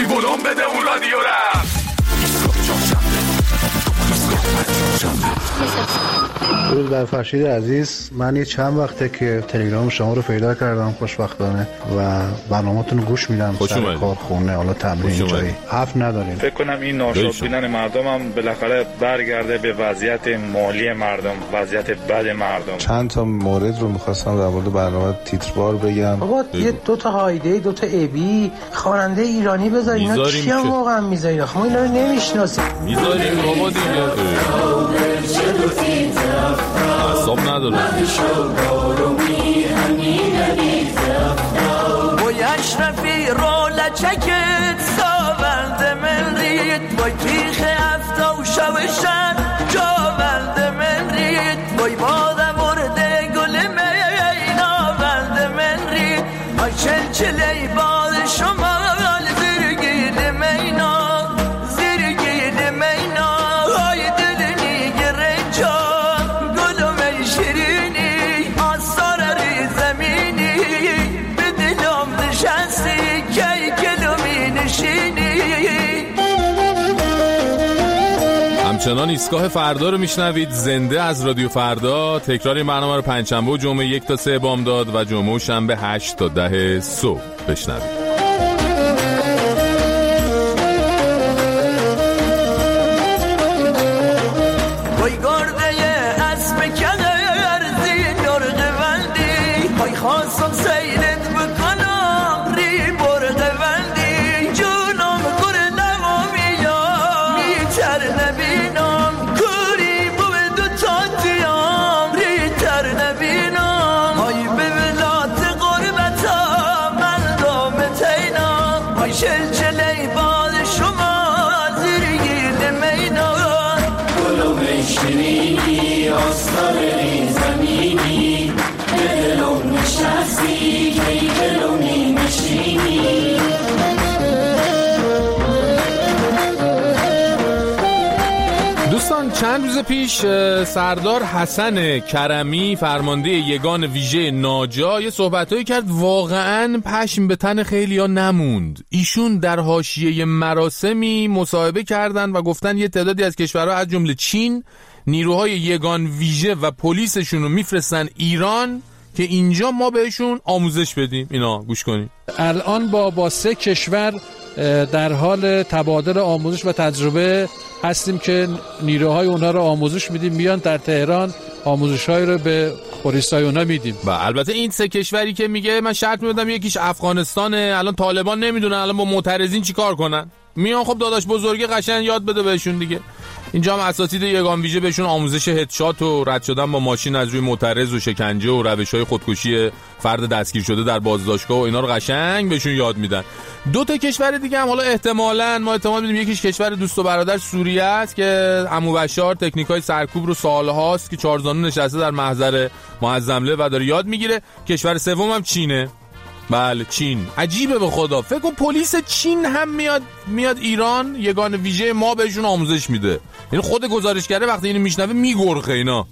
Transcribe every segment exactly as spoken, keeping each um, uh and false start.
ببی ولوم بده اون رادیو را. درود بر فرشید عزیز. من یه چند وقته که تلگرام شما رو پیدا کردم خوشبختانه و برنامه‌تون رو گوش میدم سر کار، خونه، حالا تمرین، جایی حرف نداریم. فکر کنم این ناشاد بودن مردم هم بالاخره برگرده به وضعیت مالی مردم، وضعیت بد مردم. چند تا مورد رو می‌خواستم در مورد برنامه تیتروار بگم. بابا یه دو تا هایده، دو تا ابی، خواننده ایرانی بذارین. اینا کیام واقعا میذارین؟ ما اینا رو نمیشناسیم. میذاریم بابا دیگه. اصاب نداره. بای اشرفی رو لچکت ساوند من رید، بای تیخ افتا و شوشن جاوند من رید، بای باده مرده گل مینا وند من رید، بای چلچلی باد شما زرگید مینا زرگید مینا، های دلنی گرنجان گلو می شیرینی آثار ری زمینی، به دلم نشستی کی گلو می نشینی. همچنان ایستگاه فردا رو میشنوید، زنده از رادیو فردا. تکرار این برنامه رو پنجشنبه و جمعه یک تا سه بامداد و جمعه و شنبه هشت تا ده صبح بشنوید. خواستم سیلت بکنم ری برده وندی، جونم گره نمامیم میتر نبینم، کوری بود دو تا دیام ریتر نبینم، های به ولات قربتا من دام تینم، های شلچلی باد شما زرگید مینم، گلو میشنینی آستار ری زمینی، دلم نشستی کی دلم نشینی. دوستان چند روز پیش سردار حسن کرمی فرمانده یگان ویژه ناجا یه صحبتایی کرد واقعاً پشم به تن خیلیا نموند. ایشون در حاشیه مراسمی مصاحبه کردن و گفتن یه تعدادی از کشورها از جمله چین نیروهای یگان ویژه و پلیسشون رو میفرستن ایران که اینجا ما بهشون آموزش بدیم. اینا گوش کنید. الان با با سه کشور در حال تبادل آموزش و تجربه هستیم که نیروهای اونها رو آموزش میدیم، میان در تهران آموزش‌های رو به پلیسای اونها میدیم. و البته این سه کشوری که میگه من شرط میدم یکیش افغانستانه، الان طالبان نمیدونن الان با معترضین چیکار کنن، میان خب داداش بزرگی قشنگ یاد بده بهشون دیگه. اینجا هم اساتید یگان ویژه بهشون آموزش هدشات و رد شدن با ماشین از روی معترض و شکنجه و روش‌های خودکشی فرد دستگیر شده در بازداشتگاه و اینا رو قشنگ بهشون یاد میدن. دو تا کشور دیگه هم حالا احتمالاً ما احتمال میدیم یکیش کشور دوست و برادر سوریه است که عمو بشار تکنیکای سرکوب رو سالهاست که چارزانو نشسته در محضر معظمله و داره یاد میگیره. کشور سوم هم چینه. بله چین. عجیبه به خدا، فکر کن پلیس چین هم میاد میاد ایران، یگان ویژه ما بهشون آموزش میده. یعنی خود گزارشگره وقتی اینو میشنوه میگرخه. اینا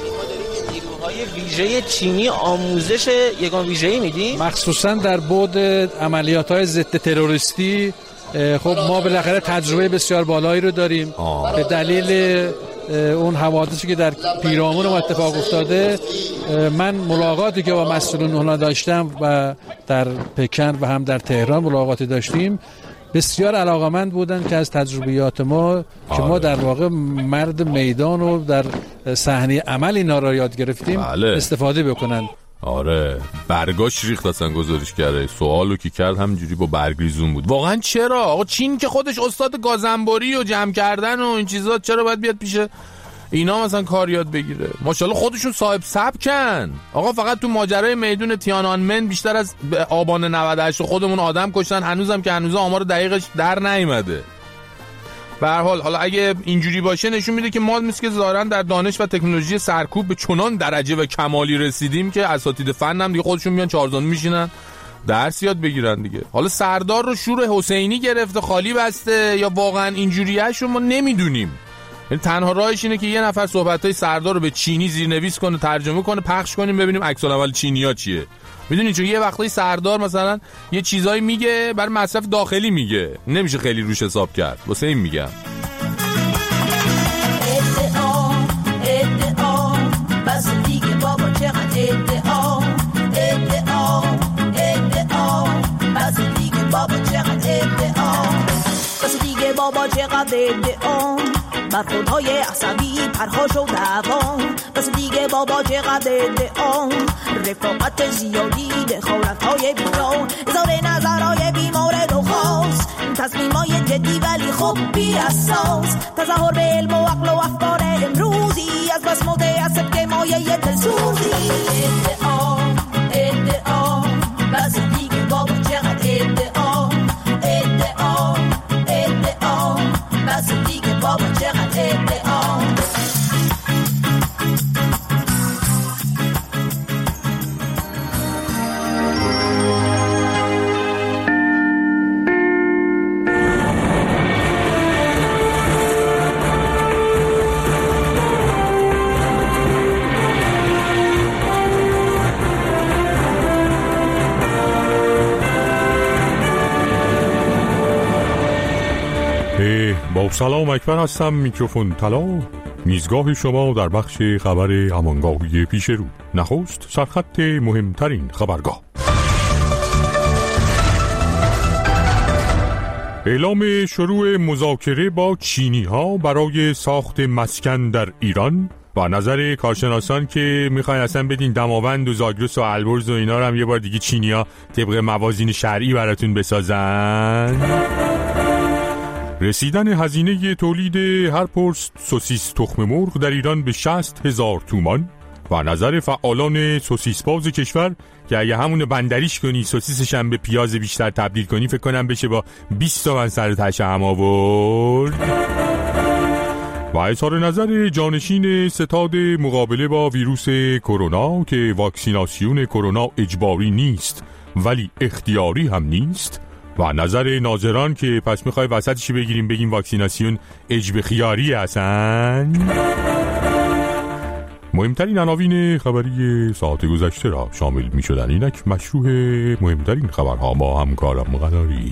نیروهای ویژه چینی آموزش یگان ویژه‌ای میدی؟ مخصوصا در بعد عملیات‌های ضد تروریستی. خب ما بالاخره تجربه بسیار بالایی رو داریم آه. به دلیل اون حوادثی که در پیرامون ما اتفاق افتاده. من ملاقاتی که با مسئولین اونها داشتم و در پکن و هم در تهران ملاقاتی داشتیم، بسیار علاقمند بودن که از تجربیات ما آره. که ما در واقع مرد میدان و در صحنه عمل اینا را یاد گرفتیم بله. استفاده بکنن. آره برگاش ریخت اصلا گزارش کرده. سوالو که کرد همینجوری با برگریزون بود. واقعا چرا آقا چین که خودش استاد گازنباری و جمع کردن و این چیزا، چرا باید بیاد پیش اینا مثلا کار یاد بگیره؟ ماشاءالله خودشون صاحب سبکن آقا. فقط تو ماجرای میدون تیانانمن بیشتر از آبان نود و هشت خودمون آدم کشتن، هنوزم که هنوز آمار دقیقش در نیامده. به هر حال حالا اگه اینجوری باشه نشون میده که ما مثل که ظاهرا در دانش و تکنولوژی سرکوب به چنان درجه و کمالی رسیدیم که اساتید فن هم دیگه خودشون میان چارزانو میشینن درس یاد بگیرن دیگه. حالا سردار رو شور حسینی گرفته خالی بسته یا واقعا اینجوریه شو ما نمیدونیم. یعنی تنها راهش اینه که یه نفر صحبت‌های سردار رو به چینی زیرنویس کنه، ترجمه کنه، پخش کنیم ببینیم عکس العمل چینی‌ها چیه. میدونی چون یه وقتایی سردار مثلا یه چیزایی میگه برای مصرف داخلی میگه، نمیشه خیلی روش حساب کرد. واسه این میگم بابا چقدر ادعا بر خودهای عصبی پرخاش و دوام. بس دیگه بابا چقدر ادعا رفاقت زیادی دخالتهای بیران هزار نظرهای بیمورد و خاص تصمیمای جدی ولی خب بی اساس تظاهر به علم و عقل و افکار امروزی از بس متعصب که مایه دلسوزی. ادعا ادعا بس دیگه بابا چقدر ادعا ادعا ادعا بس دیگه بابا چقدر ادعا. با سلام اکبر هستم، میکروفون طلا، میزگاه شما در بخش خبر همانگاهی پیش رو. نخست سرخط مهمترین خبرگاه. اعلام شروع مذاکره با چینی ها برای ساخت مسکن در ایران و نظر کارشناسان که میخواین اصلا بدین دماوند و زاگرس و البرز و اینا رو هم یه بار دیگه چینی ها طبق موازین شرعی براتون بسازن. رسیدن هزینه تولید هر پرس سوسیس تخم مرغ در ایران به شصت هزار تومان و نظر فعالان سوسیس باز کشور که اگه همون بندریش کنی سوسیسش هم به پیاز بیشتر تبدیل کنی فکر کنم بشه با بیست تومن سر تشه هم آورد. و اظهار نظر جانشین ستاد مقابله با ویروس کرونا که واکسیناسیون کرونا اجباری نیست ولی اختیاری هم نیست و نظر ناظران که پس میخوای وسطشی بگیریم بگیم واکسیناسیون اجباری خیاری هستن. مهمترین عناوین خبری ساعت گذشته را شامل میشدن. اینک مشروع مهمترین خبرها با همکارم قناری.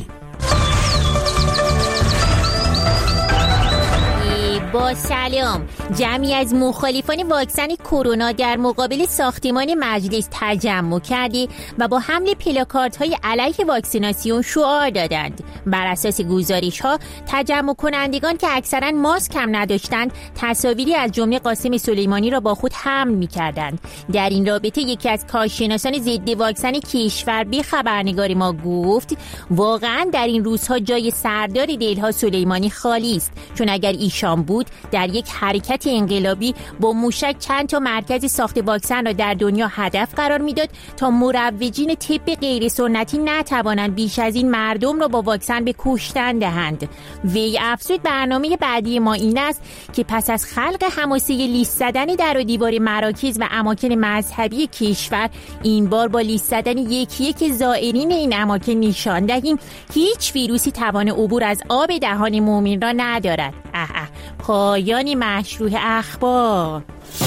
با سلام. جمعی از مخالفان واکسن کرونا در مقابل ساختمان مجلس تجمع کردی و با حمل پلاکاردهای علیه واکسیناسیون شعار دادند. بر اساس گزارش‌ها تجمع کنندگان که اکثراً ماسک هم نداشتند تصاویری از جمله قاسم سلیمانی را با خود حمل می‌کردند. در این رابطه یکی از کارشناسان ضد واکسن کشور به خبرنگار ما گفت واقعاً در این روزها جای سردار دلها سلیمانی خالی است، چون اگر ایشان بود در یک حرکت انقلابی با موشک چند تا مرکز ساخت واکسن را در دنیا هدف قرار میداد تا مروجین طب غیر سنتی نتوانند بیش از این مردم را با واکسن به کشتن دهند. وی افزود برنامه بعدی ما این است که پس از خلق حماسه لیست زدن در و دیوار مراکز و اماکن مذهبی کشور این بار با لیست زدن یکی یک زائرین این اماکن نشان دهیم هیچ ویروسی توان عبور از آب دهان مومن را ندارد. اه اه پایانی مشروع اخبار.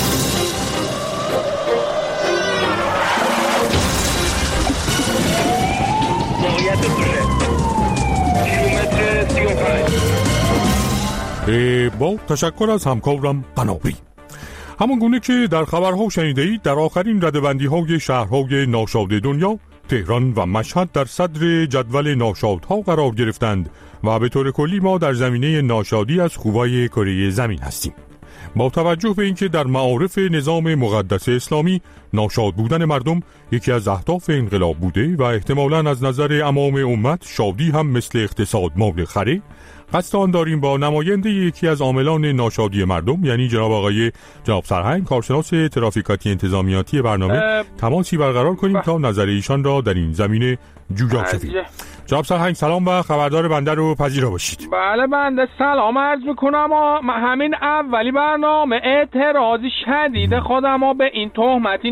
موقعیت دوشه کیلومتر سی و پنج. با تشکر از همکارم قناری. همون گونه که در خبرها شنیدید در آخرین ردبندی های شهرهای ناشاد دنیا تهران و مشهد در صدر جدول ناشادها قرار گرفتند و به طور کلی ما در زمینه ناشادی از خوبای کره زمین هستیم. با توجه به اینکه در معارف نظام مقدس اسلامی ناشاد بودن مردم یکی از اهداف انقلاب بوده و احتمالاً از نظر عوام امت شادی هم مثل اقتصاد مال خره، قصد آن داریم با نماینده یکی از عاملان ناشادی مردم یعنی جناب آقای جناب سرهنگ کارشناس ترافیکاتی انتظامیاتی برنامه تماسی برقرار کنیم تا نظر ایشان را در این زمینه جویا شویم. جناب سرهنگ سلام و خبردار بنده رو پذیرا باشید. بله بنده سلام عرض میکنم. همین اولی برنامه اعتراضی شدید خودم به این تهمتی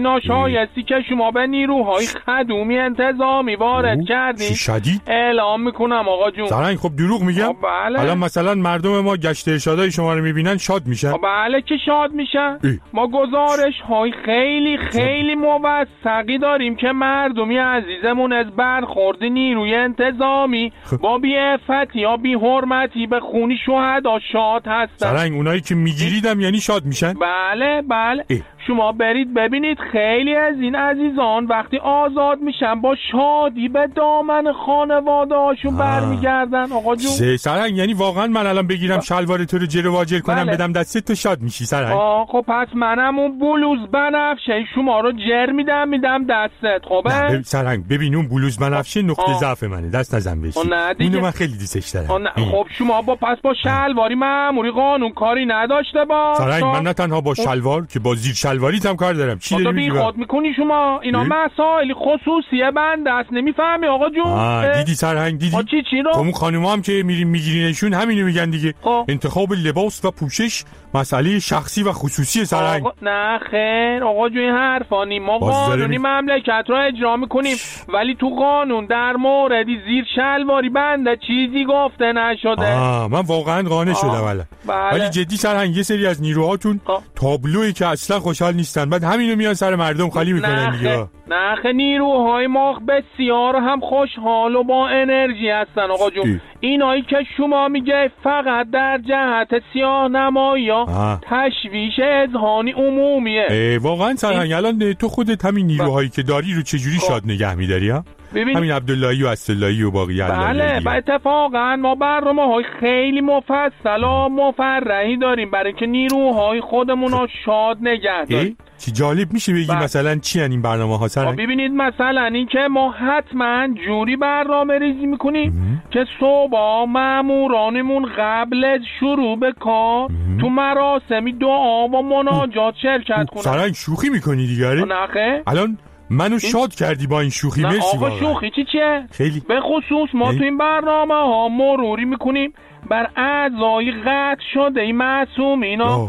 ناشایستی که شما به نیروهای خدومی انتظامی وارد کردین شدید اعلام میکنم آقا جون. سرنگ خب دروغ میگم؟ بله. الان مثلا مردم ما گشت ارشادای شما رو میبینن شاد میشن؟ بله که شاد میشن. ای. ما گزارش های خیلی خیلی موثقی داریم که مردمی عزیزمون از برخورد نیروی انتظامی با بی‌عفتی یا بی‌حرمتی به خونی شهدا شاد هستن. سرنگ اونایی که میگیریدم یعنی شاد میشن؟ بله بله. ای. شما برید ببینید خیلی از این عزیزان وقتی آزاد میشن با شادی به دامن خانواده هاشون برمیگردن آقا جون. سرنگ یعنی واقعا من الان بگیرم شلوار تو رو جر واجر کنم بله. بدم دستت تو شاد میشی سرنگ؟ آه خب پس منم اون بلوز بنفشه شما رو جر میدم میدم دستت. خب سرنگ ببین اون بلوز بنفشه نقطه ضعف منه، دست نزن بهش. اینو من خیلی دوستش دارم. خب شما با پس با شلواری ماموری قانون کاری نداشته با سرنگ من نه تنها با شلوار که با زیر شلواریت هم کار دارم. چی داری میگی؟ خود میکنی شما اینا مسائل خصوصی بنده است نمیفهمی آقا جون. آه دیدی سرهنگ دیدی؟ چی چی رو؟ اون خانوما هم که میریم میگیرینشون همینو میگن دیگه. خواه. انتخاب لباس و پوشش مسئله شخصی و خصوصی سرهنگ. نه خیر آقا جون حرفانی ما قانونی مملکت رو اجرا میکنیم ولی تو قانون در موردی زیر شلواری بنده چیزی گفته نشده. آه من واقعا قانع شدم الان. ولی جدی سرهنگ یه سری از نیروهاتون تابلویی که اصلا خوشحال نیستن بعد همینو میان سر مردم خالی میکنن دیگه. نه نیروهای ما بسیار هم خوشحال و با انرژی هستن آقا جون. اینایی که شما میگه فقط در جهت سیاه نمایی یا تشویش اذهانی عمومیه. واقعا سرهنگ الان تو خودت همین نیروهایی که داری رو چجوری شاد نگه میداری ها؟ ببین همین عبداللهی و اسداللهی و باقی بله با اتفاقا ما برنامه‌های خیلی مفصل و مفرحی داریم برای که نیروهای خودمون رو شاد نگه داریم. چی جالب میشه بگی بله. مثلا چی ان این برنامه ها سرنگ؟ ببینید مثلا این که ما حتما جوری برنامه ریزی میکنیم که صبح مامورانمون قبل از شروع به کار تو مراسمی دعا و مناجات شرکت کنن. سرنگ شوخی میکنی دیگه؟ نخه الان منو شاد کردی با این شوخی. مرسی آقا شوخی چی چیه؟ خیلی به خصوص ما تو این برنامه ها مروری میکنیم بر اعضای قطع شده این معصوم اینا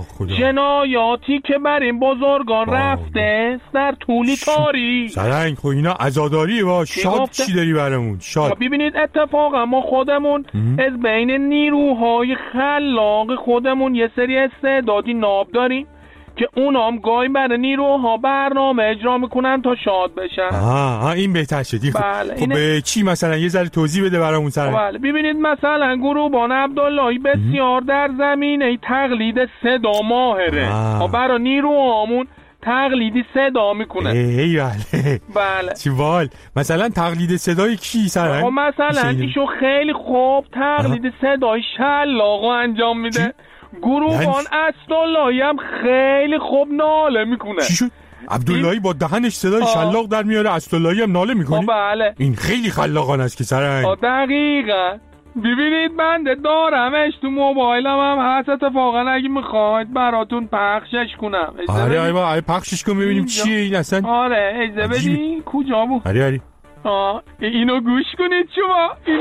جنایاتی که بر این بزرگان رفته در طول تاریخ. سرنگ خب اینا عزاداری با شاد چی داری برامون؟ شاد ببینید اتفاقا ما خودمون ام. از بین نیروهای خلاق خودمون یه سری استعدادی ناب داریم که اونام گاهی برای نیروها برنامه اجرا میکنن تا شاد بشن. آها این بهتر شدی. بله خب به چی مثلا یه ذره توضیح بده برامون سر. بله ببینید مثلا گروبان عبداللهی بسیار در زمینه تقلید صدا ماهره. ما برای نیروهامون تقلیدی صدا میکنه. ای بله. بله. چی وال مثلا تقلید صدای کی سرنگ؟ خب مثلا ایشون خیلی خوب تقلید صدای شلاقو انجام میده. چی؟ گروبان اسداللهی هم خیلی خوب ناله میکنه. چی شد؟ عبداللهی با دهنش صدای شلاق در میاره اسداللهی هم ناله میکنه؟ بله. این خیلی خلاقانه است که سرنگ. دقیقاً. ببینید من دارمش تو موبایلم هم هست اتفاقا اگه میخواید براتون پخشش کنم. آره آره پخشش کن ببینیم چیه این اصلا. آره اجازه بدین کجا بود؟ آره آره آه اینو گوش کنید شما اینو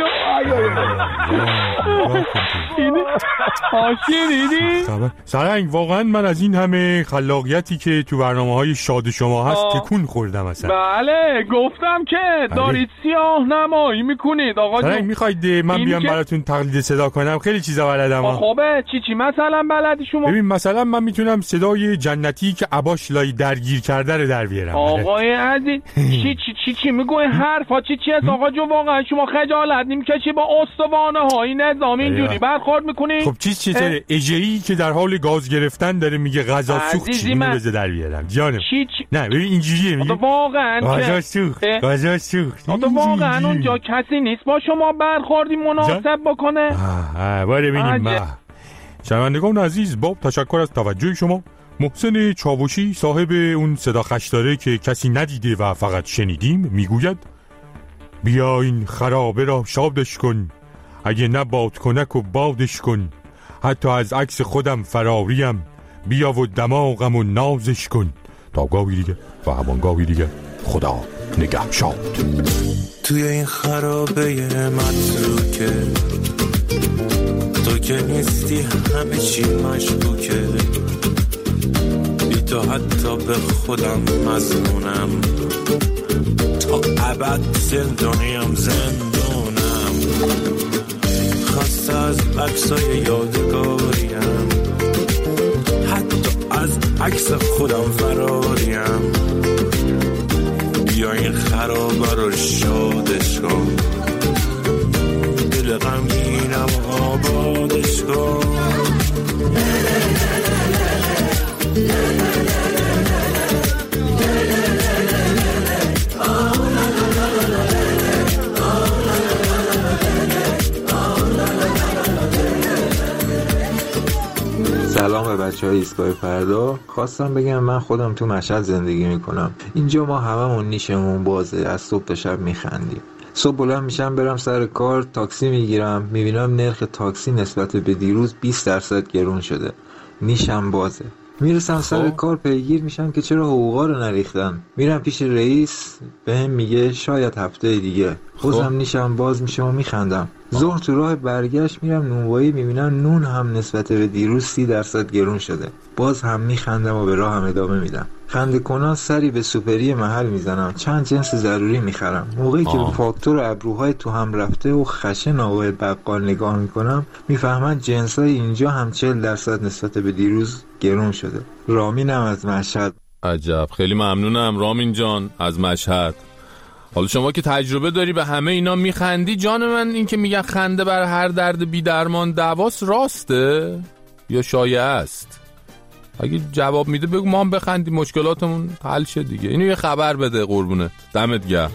اینو آشینیدی؟ سرنگ واقعا من از این همه خلاقیتی که تو برنامه‌های شاد شما هست تکون خوردم اصلا. بله گفتم که دارید سیاه نمایی میکنید آقا جون. سرنگ میخواید من بیام که... براتون تقلید صدا کنم؟ خیلی چیزا بلدم. خوبه چی چی مثلا بلدی شما؟ ببین مثلا من میتونم صدای جنتی که عباش لای درگیر کرده رو در بیارم. آقای عزیز چی چی چی چی میگوی حرفا چی چی است آقا جون؟ واقعا شما خجالت نمیکشی با استوانه های نظامی اینجوری برخورد میکنی؟ خب چیز چطوره؟ اجه‌ای که در حال گاز گرفتن داره میگه غذا سوخت چی بذار در بیارم جانم. چی چی؟ نه ببین اینجوریه میگه واقعا غذا سوخت غذا سوخت. تو واقعا اونجا کسی نیست با شما برخوردی مناسب بکنه؟ آه آه ببینیم ما شنوندگان عزیز با تشکر از توجه شما محسن چاوشی صاحب اون صدا خشداره که کسی ندیده و فقط شنیدیم میگوید بیا این خرابه را شادش کن اگه نه باد کنک و بادش کن حتی از عکس خودم فراریم بیا و دماغم و نازش کن تا گاهی دیگه و همان گاهی دیگه خدا نگه شاد. توی این خرابه متروکه تو که نیستی همه چی مشکوکه حتی حتی به خودم مظنونم، تا ابد زندانیم زندونم، خسته از عکسای یادگاریم، حتی از عکس خودم فراریم. بیا این خرابه رو شادش کن، دل غمگینم آبادش کن. سلام به بچه های ایستگاه فردا. خواستم بگم من خودم تو مشهد زندگی میکنم. اینجا ما هممون نیشمون بازه، از صبح تا شب میخندیم. صبح بلند میشم برم سر کار، تاکسی میگیرم، میبینم نرخ تاکسی نسبت به دیروز بیست درصد گرون شده. نیشم بازه. میرسم سر کار پیگیر میشم که چرا حقوقا رو نریختن. میرم پیش رئیس، بهم میگه شاید هفته دیگه. بازم نیشم باز میشه و میخندم. ظهر تو راه برگشت میرم نونوایی، میبینم نون هم نسبت به دیروز سی درصد گرون شده. باز هم میخندم و به راهم ادامه میدم. خنده کنان سری به سوپری محل میزنم، چند جنس ضروری میخرم. موقعی که به فاکتور ابروهای تو هم رفته و خشن آقای بقال نگاه میکنم، میفهمم جنسای اینجا هم چهل درصد نسبت به دیروز گرون شده. رامینم از مشهد. عجب، خیلی ممنونم رامین جان از مشهد. حالا شما که تجربه داری به همه اینا میخندی، جان من این که میگن خنده بر هر درد بی درمان دواست، راسته یا شایعه است؟ اگه جواب میده بگو ما هم بخندیم مشکلاتمون حل شه دیگه. اینو یه خبر بده قربونت. دمت گرم.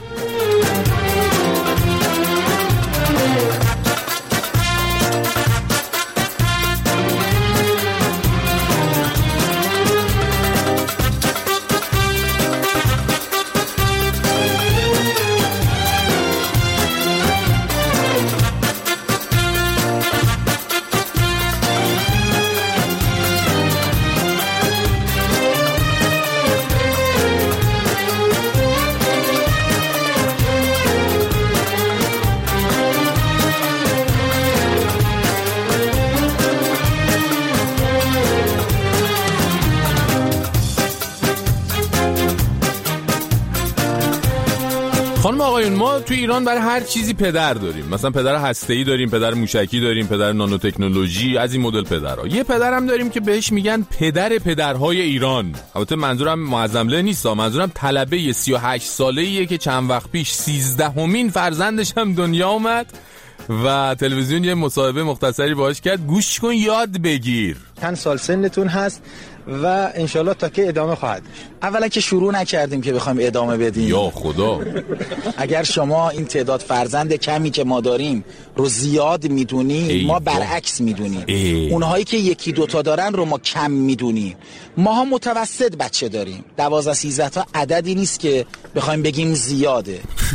خانم آقایون، ما تو ایران برای هر چیزی پدر داریم. مثلا پدر هسته‌ای داریم، پدر موشکی داریم، پدر نانو تکنولوژی، از این مدل پدرها. یه پدر هم داریم که بهش میگن پدر پدرهای ایران. البته منظورم معظمله نیست، منظورم طلبه سی و هشت ساله‌ایه که چند وقت پیش سیزدهمین فرزندش هم دنیا اومد و تلویزیون یه مصاحبه مختصری باهاش کرد. گوش کن یاد بگیر. چند سال سنتون هست و انشالله تا که ادامه خواهد. اولا که شروع نکردیم که بخوایم ادامه بدیم. یا خدا. اگر شما این تعداد فرزند کمی که ما داریم رو زیاد میدونی، ما برعکس میدونیم. اونهایی که یکی دوتا دارن رو ما کم میدونیم. ماها متوسط بچه داریم. دوازده سیزده تا عددی نیست که بخوایم بگیم زیاده.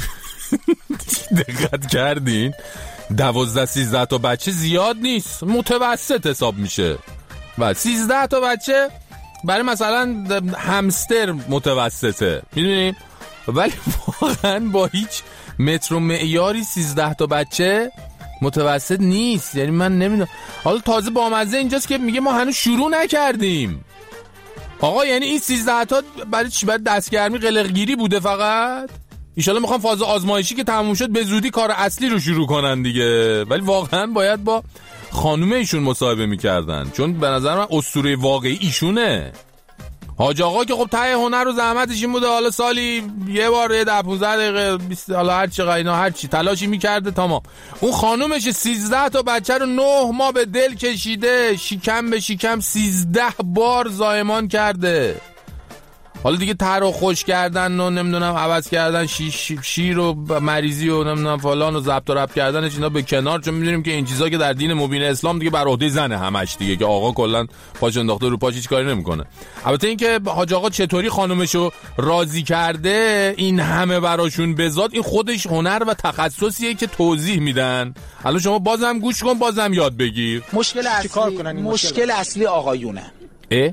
دقت کردین؟ دوازده سیزده تا بچه زیاد نیست، متوسط حساب میشه. و سیزده تا بچه برای مثلا همستر متوسطه، میدونیم؟ ولی واقعا با هیچ متر و معیاری سیزده تا بچه متوسط نیست. یعنی من نمیدونم. حالا تازه بامزه اینجاست که میگه ما هنوز شروع نکردیم. آقا یعنی این سیزده تا برای چی؟ برای دستگرمی قلقگیری بوده فقط؟ ایشالا میخوام فاز آزمایشی که تموم شد به زودی کار اصلی رو شروع کنن دیگه. ولی واقعا باید با خانومه ایشون مصاحبه میکردن، چون به نظر من اسطوره واقعی ایشونه. حاج آقا که خب ته هنر و زحمتش این بوده، حالا سالی یه بار یه ده پانزده دقیقه بیست، حالا هر چقدر اینا هر چی تلاشی میکرده تمام. اون خانومش سیزده تا بچه رو نه ماه به دل کشیده، شکم به شکم سیزده بار زایمان کرده. حالا دیگه تر و خوش کردن و نمیدونم عوض کردن شیش شیر و مریضی و نمیدونم فلان و ضبط و ربط کردنش اینا به کنار، چون میدونیم که این چیزا که در دین مبین اسلام دیگه بر عهده زنه همش دیگه، که آقا کلا پاش انداخته رو پاش هیچ کاری نمیکنه. البته این که حاج آقا چطوری خانومشو راضی کرده این همه براشون بذات، این خودش هنر و تخصصیه که توضیح میدن. حالا شما بازم گوش کن، بازم یاد بگیر. مشکل اصلی مشکل, مشکل اصلی آقایونه. اه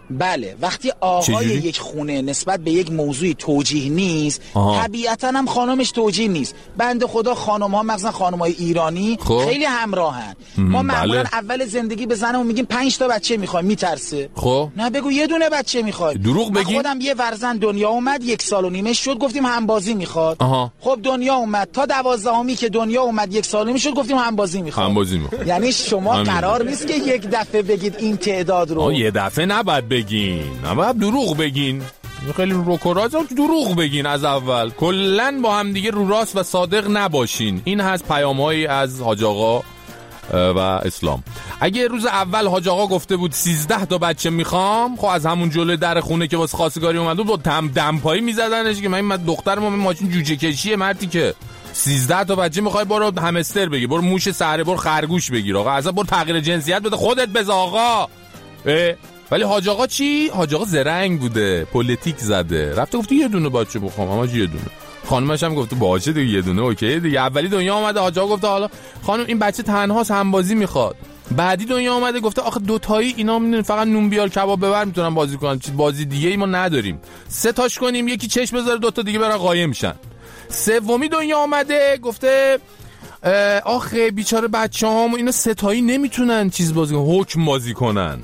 بله وقتی آقای یک خونه نسبت به یک موضوعی توجیه نیست طبیعتاً هم خانمش توجیه نیست. بنده خدا خانم ها مثلا خانم های ایرانی خب. خیلی همراهن. ما معمولا بله. اول زندگی به زنمون میگیم پنج تا بچه میخوای، میترسه. خب نه بگو یه دونه بچه میخوای. دروغ بگی. خودم یه فرزند دنیا اومد یک سال و نیمه شد گفتیم همبازی میخواد. آها. خب دنیا اومد تا دوازدهمی که دنیا اومد یک سال و نیمه شد گفتیم همبازی میخواد. همبازی میخواد. یعنی شما قرار نیست که یک دفعه بگید این تعداد رو. یه دفعه نباید بگین، نباید دروغ بگین. خیلی روکراز دروغ بگین از اول. کلن با هم دیگه رو راست و صادق نباشین. این هست پیام‌هایی از حاج آقا و اسلام. اگه روز اول حاج آقا گفته بود سیزده تا بچه میخوام، خب از همون جلوی در خونه که واسه خواستگاری اومد بود با دم دمپایی میزدنش که من دخترم ماشین جوجه کشیه مردی که سیزده تا بچه میخوای برو همستر بگی، برو موش سحره، برو خرگوش بگیر آقا، اصلا برو تغییر جنسیت بده خودت بذار آقا. ولی حاج آقا چی؟ حاج آقا زرنگ بوده، پلیتیک زده، رفته گفته یه دونه بچه میخوام، اما یه دونه. خانمش هم گفته باشه دیگه یه دونه اوکی دیگه. اولی دنیا اومده حاج آقا گفته حالا خانم این بچه تنهاست همبازی میخواد. بعدی دنیا اومده گفته آخه دوتایی اینا میدونن فقط نون بیار کباب ببر میتونن بازی کنن، چیز بازی دیگه ای ما نداریم. سه تاش کنیم یکی چشم بذاره دوتا دیگه برن قایم میشن. سومی دنیا اومده گفته آخه بیچاره بچه‌هام اینا ستایی نمیتونن چیز بازی کنن، حکم بازی کنن.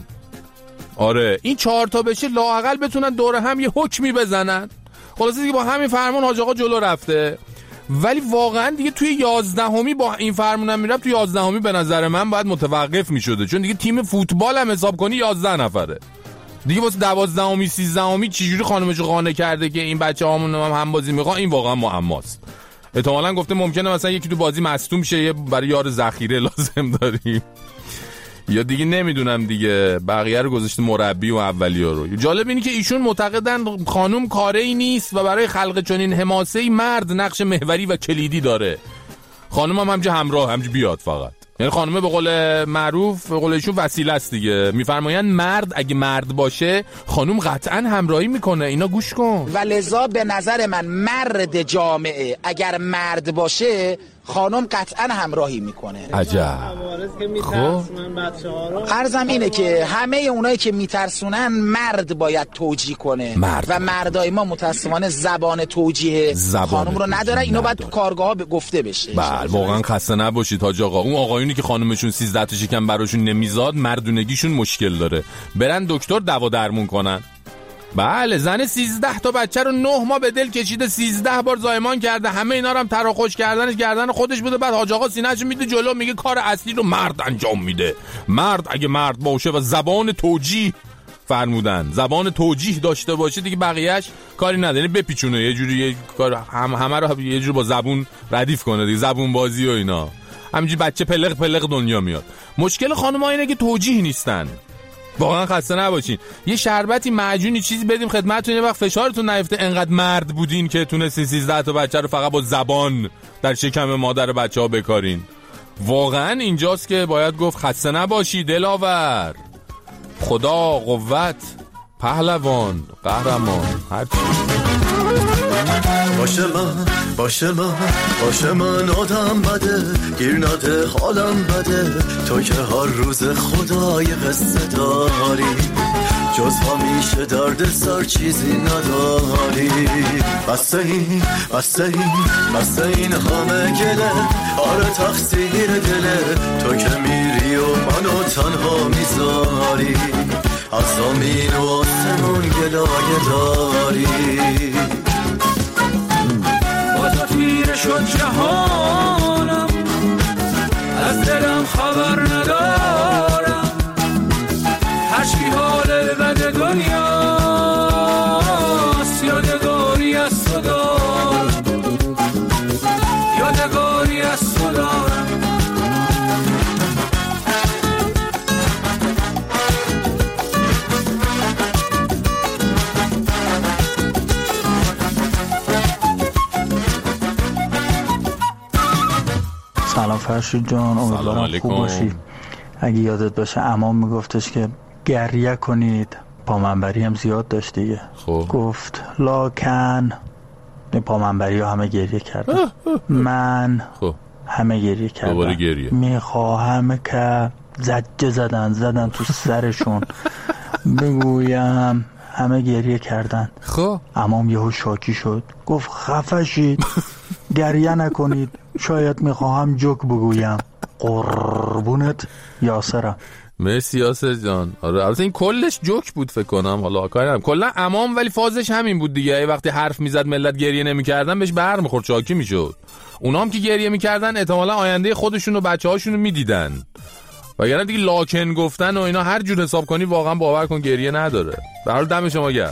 آره این چهار تا بشه لااقل بتونن دوره هم یه حکمی بزنن. خلاصه دیگه با همین فرمان حاج آقا جلو رفته. ولی واقعا دیگه توی یازدهمی با این فرمونم میرفت، توی یازدهمی به نظر من باید متوقف میشده، چون دیگه تیم فوتبال هم حساب کنی یازده نفره دیگه. واسه دوازدهمی سیزدهمی چجوری خانمشو قانع کرده که این بچه‌هامون هم هم بازی میخوان، این واقعا معماست. احتمالاً گفته ممکنه مثلا یکی تو بازی مصدوم شه، یه برای یار ذخیره لازم داریم یا دیگه نمیدونم دیگه بقیه رو گذاشته مربی و اولیه رو. جالب اینه که ایشون معتقدن خانم کاری نیست و برای خلق چنین حماسه‌ای مرد نقش محوری و کلیدی داره. خانم هم همجا همراه همجا بیاد فقط. یعنی خانمه به قول معروف به قول ایشون وسیله است دیگه. میفرمایند مرد اگه مرد باشه خانم قطعا همراهی میکنه. اینا گوش کن. و لذا به نظر من مرد جامعه اگر مرد باشه خانم قطعا همراهی میکنه. عجب. خب عرضم اینه که همه اونایی که میترسونن مرد باید توجیه کنه مرد. و مردای ما متاسفانه زبان توجیه زبان خانم رو نداره. اینا باید تو کارگاه ها گفته بشه. بله واقعا خسته نباشید حاج آقا. اون آقایونی که خانمشون سیزده تا شکم براشون نمیزاد مردونگیشون مشکل داره، برن دکتر دوا درمون کنن. بله زن سیزده تا بچه رو نه ماه به دل کشیده، سیزده بار زایمان کرده، همه اینا رو هم تراخوش کردنش گردن خودش بوده. بعد حاج آقا سینه‌شو میده جلو میگه کار اصلی رو مرد انجام میده. مرد اگه مرد باشه و زبان توجیه فرمودن، زبان توجیه داشته باشه دیگه بقیه‌اش کاری نداره، بپیچونه یه جوری یه کار هم همه رو یه جوری با زبون ردیف کنه دیگه، زبون بازی و اینا. همینجوری بچه پلق پلق دنیا میاد. مشکل خانم‌ها اینه که توجیه نیستن. واقعا خسته نباشین. یه شربتی معجونی چیزی بدیم خدمتتون، یه وقت فشارتون نیفته انقدر مرد بودین که تونستین سیزده تا بچه رو فقط با زبان در شکم مادر بچه‌ها بکارین. واقعا اینجاست که باید گفت خسته نباشی دلاور، خدا قوت، پهلوان، قهرمان، هر چی باشه من باشه من باشه من آدم بده، گیر نده حالم بده، تو که هر روز خدای قصه داری، جز همیشه درد سر چیزی نداری. بسته این بسته این بسته این همه گله، آره تقصیر دله، تو که میری و منو تنها میذاری، از زمین و آسمون گلایه داری. با تو تیره شد جهانم، از دلم خبر ندارم، هرچی حال بد دنیاست، یادگاری از تو دارم، یادگاری از تو دارم. سلام فرشید جان، امیدوارم خوب باشی. اگه یادت باشه عمام میگفتش که گریه کنید، پامنبری هم زیاد داشت دیگه. خب. گفت لاکن پامنبری ها همه گریه کردن، من خب. همه گریه کردن، میخواهم که زجه زدن زدن تو سرشون. بگویم همه گریه کردن. خب عمام یهو شاکی شد، گفت خفه شید، گریه نکنید، شاید میخواهم جوک بگویم. قربونت یاسرم. مرسی یاسر جان. آره البته این کلش جوک بود فکر کنم، حالا کاری ندارم. کلا عمام ولی فازش همین بود دیگه، وقتی حرف میزد ملت گریه نمیکردن بهش بر میخورد، شاکی میشد. اونام که گریه میکردن احتمالاً آینده خودشون و بچه‌هاشون رو میدیدن، وگرنه دیگه لاکن گفتن و اینا هر جور حساب کنی واقعا باور کن گریه نداره. به هر حال دم شما گرم.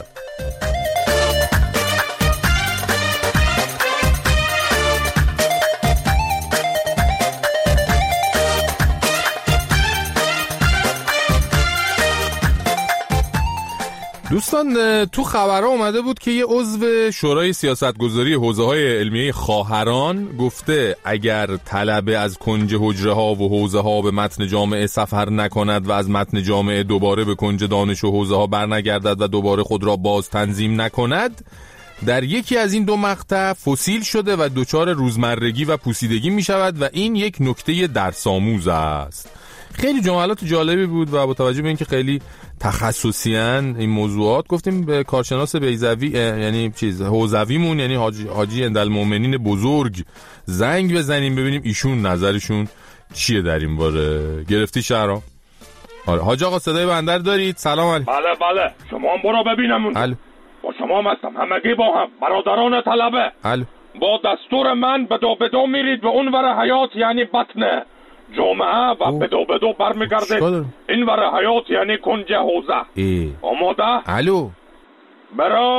دوستان تو خبرها اومده بود که یه عضو شورای سیاستگذاری حوزه‌های علمیه خواهران گفته اگر طلبه از کنج حجره‌ها و حوزه‌ها به متن جامعه سفر نکند و از متن جامعه دوباره به کنج دانش و حوزه‌ها برنگردد و دوباره خود را باز تنظیم نکند، در یکی از این دو مقطع فسیل شده و دچار روزمرگی و پوسیدگی می شود و این یک نکته درس‌آموز است. خیلی جملات جالبی بود و با توجه به اینکه خیلی تخصصیان این موضوعات گفتیم به کارشناس بیضوی یعنی چیز حوزویمون یعنی حاجی حاجی اندالمومنین بزرگ زنگ بزنیم ببینیم ایشون نظرشون چیه در این باره. گرفتی شهرام؟ آره حاج آقا صدای بنده دارید؟ سلام علیکم. بله بله شما هم برو ببینم اون. الو. با شما هم هستم، همگی با هم برادران طلبه. الو. با دستور من به دو به دو میرید به اون ور حیات یعنی بطن جامعه و اوه. به دو به دو برمیگردید این ور حیات یعنی کنج حوزه. ای. آماده؟ الو. برو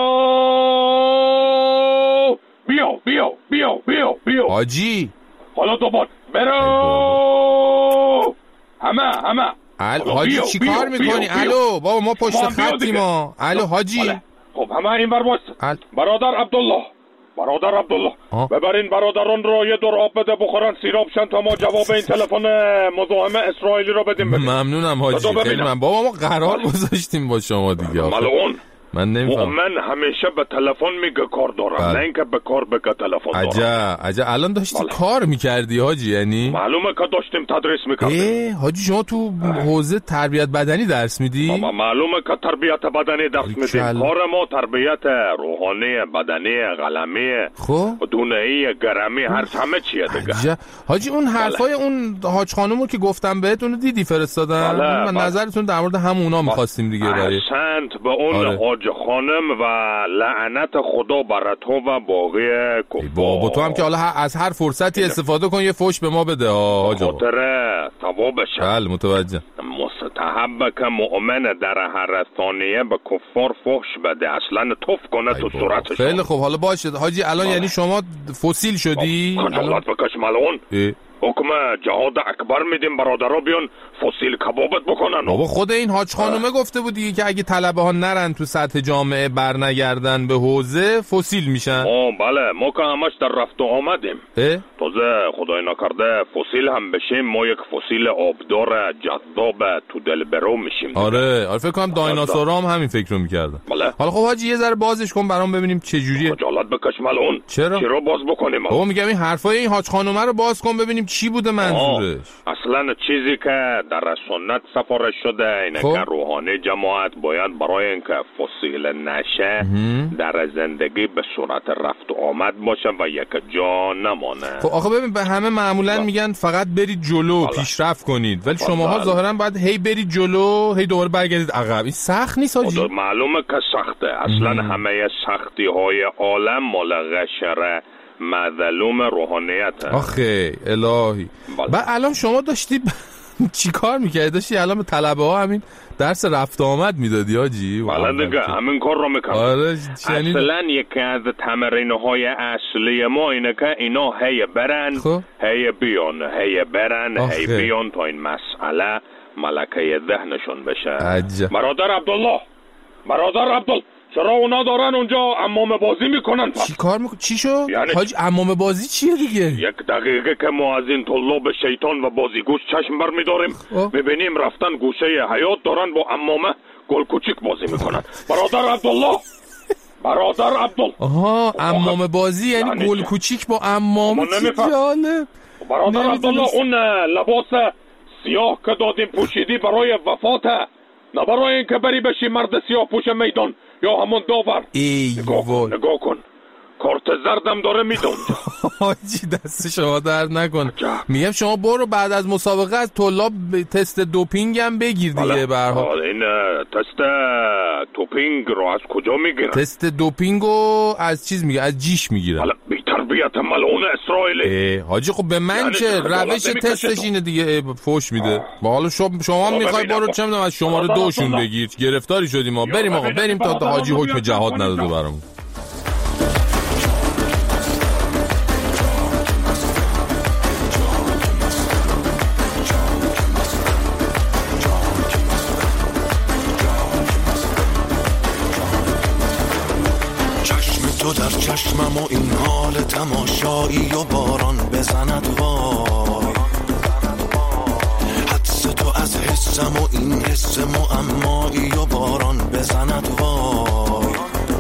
بیا بیا بیا بیا بیا حاجی حالا دوبار برو همه همه الو حاجی چی کار میکنی؟ الو بابا ما پشت خطی ما. الو حاجی. خب همه این بر باست. برادر عبدالله برادر عبدالله آه. ببرین برادران رو یه دور آب بده بخورن سیراب شن تا ما جواب این تلفن مزاحم اسرائیلی رو بدیم. ممنونم حاجی خیلی من بابا ما قرار گذاشتیم با شما دیگه. ملعون من نمیفهم. من همیشه به تلفن میگه کار دارم نه اینکه به کار بگه تلفن دارم. عجب عجب الان داشتی بله. کار میکردی حاجی؟ یعنی معلومه که داشتیم تدریس میکردیم. حاجی شما تو حوزه تربیت بدنی درس میدی؟ بابا معلومه که تربیت بدنی درس میدیم. کار ما تربیت روحانی بدنی قلمی خب دونه‌ای گرمی هر همه چیه دیگه. حاجی اون حرفای بله. اون حاج خانومو که گفتم بهت اونو دیدی فرستادن؟ بله. من بله. نظرتون در مورد همونا می‌خواستیم دیگه. برای احسنت به اون آره. حاج خانم و لعنت خدا بر تو و باقی کفار. بابا تو هم که حالا از هر فرصتی استفاده کن یه فوش به ما بده ها حاج آقا. خاطر ثوابش. بله متوجه. مستحب که مؤمن در هر ثانیه به کفار فحش بده اصلا توف کنه تو صورتش. خیلی خب حالا باشه حاجی الان آه. یعنی شما فسیل شدی؟ خجالت بکش ملعون. حکم جهاد اکبر میدیم برادرها بیان فسیل کبابت بکنن. بابا خود این حاج خانومه گفته بود دیگه که اگه طلبه ها نرن تو سطح جامعه برنگردن به حوزه فسیل میشن. آه بله ما که همش در رفت و آمدیم. تازه خدای نکرده فسیل هم بشیم ما یک فسیل آبدار جذاب تو دلبرو میشیم. آره آره فکر کنم دایناسورا هم همین فکر رو میکردن. بله. حالا خب حاجی یه ذره بازش کن برام ببینیم چه جوریه. خجالت بکش ملعون. چرا؟ چرا باز بکنیم؟ بابا میگم این حرفای این حاج خانومه رو باز کن ببینیم چی بوده منظورش. اصلا چیزی که در سنت سفارش شده اینه خب. که روحانی جماعت باید برای اینکه فسیل نشه در زندگی به صورت رفت و آمد باشه و یک جا نمانه. خب آخه ببین به همه معمولا میگن فقط برید جلو بله. پیشرفت کنید ولی شماها ظاهرا باید هی برید جلو هی دوباره برگردید عقب. این سخت نیست حاجی؟ معلومه که سخته. اصلا مم. همه سختی های عالم مال قشر مظلوم روحانیت. آخه الهی. بعد الان شما داشتی چی کار میکردی؟ داشتی الان به طلبه ها همین درس رفت آمد میدادی حاجی؟ بله دیگه همین کار رو میکنم. آره چنین... اصلا یکی از تمرین های اصلی ما اینه که اینا هی برن خب؟ هی بیان هی برن آخه. هی بیان تا این مسئله ملکه ذهنشون بشه. عجب. برادر عبدالله برادر عبدالله چرا اونا دارن اونجا عمام بازی میکنن؟ چی کار میکنن؟ چی شو؟ یعنی حاج عمام بازی چیه دیگه؟ یک دقیقه که ما از این طلاب شیطان و بازیگوش چشم بر میداریم میبینیم رفتن گوشه حیات دارن با عمامه گل کوچیک بازی میکنن. برادر عبدالله برادر عبدالله آها عمام بازی یعنی, یعنی گل کوچیک با عمام. چی جالب. برادر عبدالله اون لباس سیاه که دادیم پوشیدی برای وفات نه برای این که بری بشی مرد سیاه پوش میدان یا همون داور. نگاه کن نگاه کن کارت زردم داره میدون. حاجی دست شما درد نکن. میگم شما برو بعد از مسابقه از طلاب تست دوپینگ هم بگیر دیگه. به هر حال این تست دوپینگ رو از کجا میگیرن؟ تست دوپینگ رو از چیز میگه از جیش میگیرن. حالا بی تربیت ملعون اسرائیلی. حاجی خب به من چه یعنی روش تستش اینه دیگه فوش میده. با حالا شما شما میخوای برو چه میدونم از شماره دوشون بگیر. گرفتاری شدیم ما. بریم آقا بریم تا حاجی حکم جهاد نداده برامون. تو در چشمم و این حال تماشایی و باران بزند وای، حدس تو از حسم و این حس معمایی و باران بزند وای.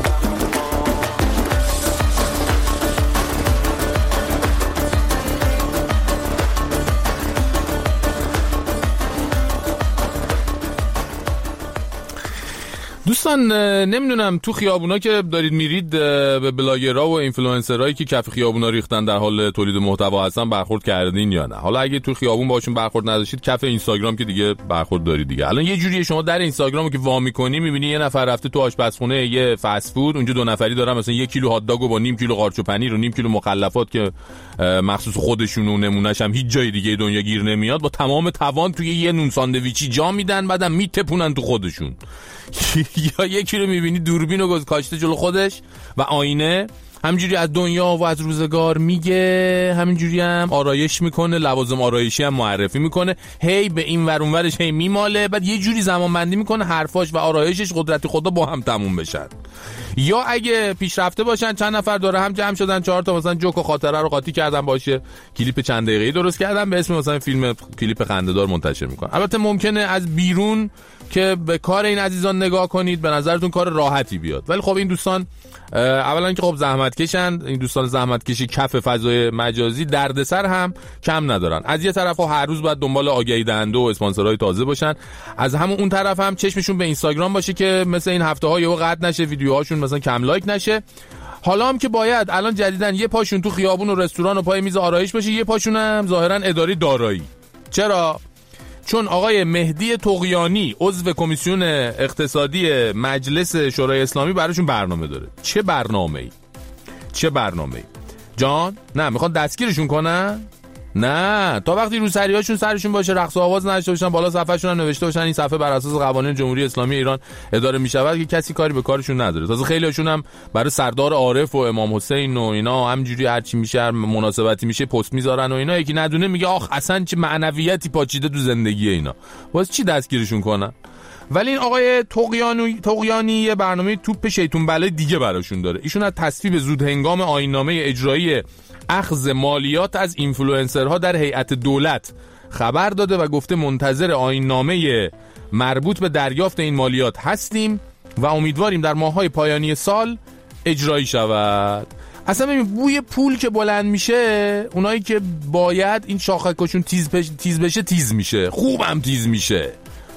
دوستان نمیدونم تو خیابونا که دارید میرید به بلاگرها و اینفلوئنسرایی که کف خیابونا ریختن در حال تولید محتوا هستن برخورد کردین یا نه؟ حالا اگه تو خیابون باشون برخورد نداشتید کف اینستاگرام که دیگه برخورد دارید دیگه. الان یه جوریه شما در اینستاگرامو که وا می‌کنی می‌بینی یه نفر رفته تو آشپزخونه یه فست فود، اونجا دو نفری دارن مثلا یک کیلو هات داگ با نیم کیلو قارچ و پنیر و نیم کیلو مخلفات که مخصوص خودشون و نمونهش هم هیچ جای دیگه دنیا گیر نمیاد، با تمام توان توی یه نون ساندویچی جا میدن بعدم میتپونن تو خودشون. یا یکی رو میبینی دوربین رو کاشته جلو خودش و آینه، همینجوری از دنیا و از روزگار میگه، همینجوری هم آرایش میکنه، لوازم آرایشی هم معرفی میکنه، هی به این ور اون ورش هی میماله، بعد یه جوری زمان بندی میکنه حرفاش و آرایشش قدرت خدا با هم تموم بشن. یا اگه پیشرفته باشن چند نفر داره هم جمع شدن چهار تا مثلا جوک و خاطره رو قاطی کردن باشه، کلیپ چند دقیقه‌ای درست کردن به اسم مثلا فیلم کلیپ خنده‌دار منتشر میکنن. البته ممکنه از بیرون که به کار این عزیزان نگاه کنید به نظرتون کار راحتی بیاد، ولی خب این دوستان اولا که خب زحمت کشن، این دوستان زحمت کشی کف فضای مجازی دردسر هم کم ندارن. از یه طرف هر روز باید دنبال آگهی دهنده و اسپانسرهای تازه باشن، از همون اون طرف هم چشمشون به اینستاگرام باشه که مثل این هفته ها یهو قطع نشه، ویدیوهاشون مثلا کم لایک نشه. حالا هم که باید الان جدیدن یه پاشون تو خیابون و رستوران و پای میز آرایش باشه، یه پاشون هم ظاهرا اداری دارایی. چرا؟ چون آقای مهدی طغیانی عضو کمیسیون اقتصادی مجلس شورای اسلامی براشون برنامه داره. چه برنامه‌ای؟ چه برنامه‌ای؟ جان؟ نه میخوان دستگیرشون کنن؟ نه، تا وقتی روسریاشون سرشون باشه، رقص و آواز نداشته باشن، بالا صفحه‌شون هم نوشته باشن این صفحه بر اساس قوانین جمهوری اسلامی ایران اداره میشود، که کسی کاری به کارشون نداره. تازه خیلی‌هاشون هم برای سردار عارف و امام حسین و اینا همینجوری هر چی میشه مناسبتی میشه پست میذارن و اینا، یکی ندونه میگه آخ اصلا چه معنویتی پاچیده تو زندگی اینا، واسه چی دستگیرشون کنن؟ ولی این آقای طغیانی طغیانی یه برنامه توپ شیطون بلای دیگه براشون داره. ایشون از تصویب زود هنگام آیین‌نامه اجرایی اخذ مالیات از اینفلوئنسرها در هیئت دولت خبر داده و گفته منتظر آیین‌نامه مربوط به دریافت این مالیات هستیم و امیدواریم در ماه‌های پایانی سال اجرایی شود. اصلا ببین بوی پول که بلند میشه، اونایی که باید این شاخکشون تیز بشه تیز بشه تیز میشه، خوبم تیز میشه.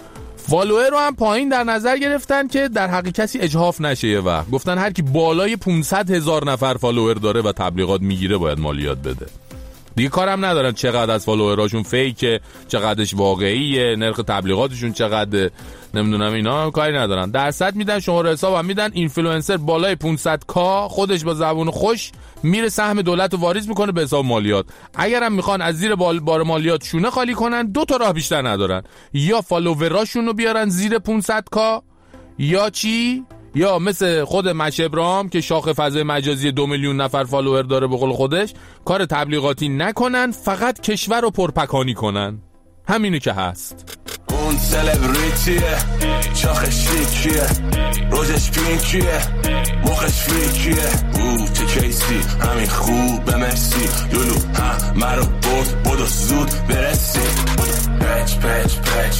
فالوور رو هم پایین در نظر گرفتن که در حقیقتی اجحاف نشه یه وقت. گفتن هر کی بالای پانصد هزار نفر فالوور داره و تبلیغات میگیره باید مالیات بده. دیگه کارم ندارن چقدر از فالووراشون فیکه، چقدرش واقعیه، نرخ تبلیغاتشون چقدر، نمیدونم اینا کاری ندارن. درصد میدن، شماره حساب هم میدن. اینفلوئنسر بالای پانصد کا خودش با زبون خوش میره سهم دولت رو واریز میکنه به حساب مالیات. اگرم میخوان از زیر بار مالیات شونه خالی کنن، دو تا راه بیشتر ندارن، یا فالووراشون رو بیارن زیر پانصد کا، یا چی؟ یا مثل خود مش ابراهام که شاخ فضای مجازی دو میلیون نفر فالوور داره به قول خودش، کار تبلیغاتی نکنن، فقط کشور رو پرپکانی کنن. همینه که هست. اون سلبریتیه، چاخش شیکیه، روزش پینکیه، مخش فریکیه، او چه کیسی همین خوب مرسی، لولو همه رو برد بودو زود برسی. پچ پچ پچ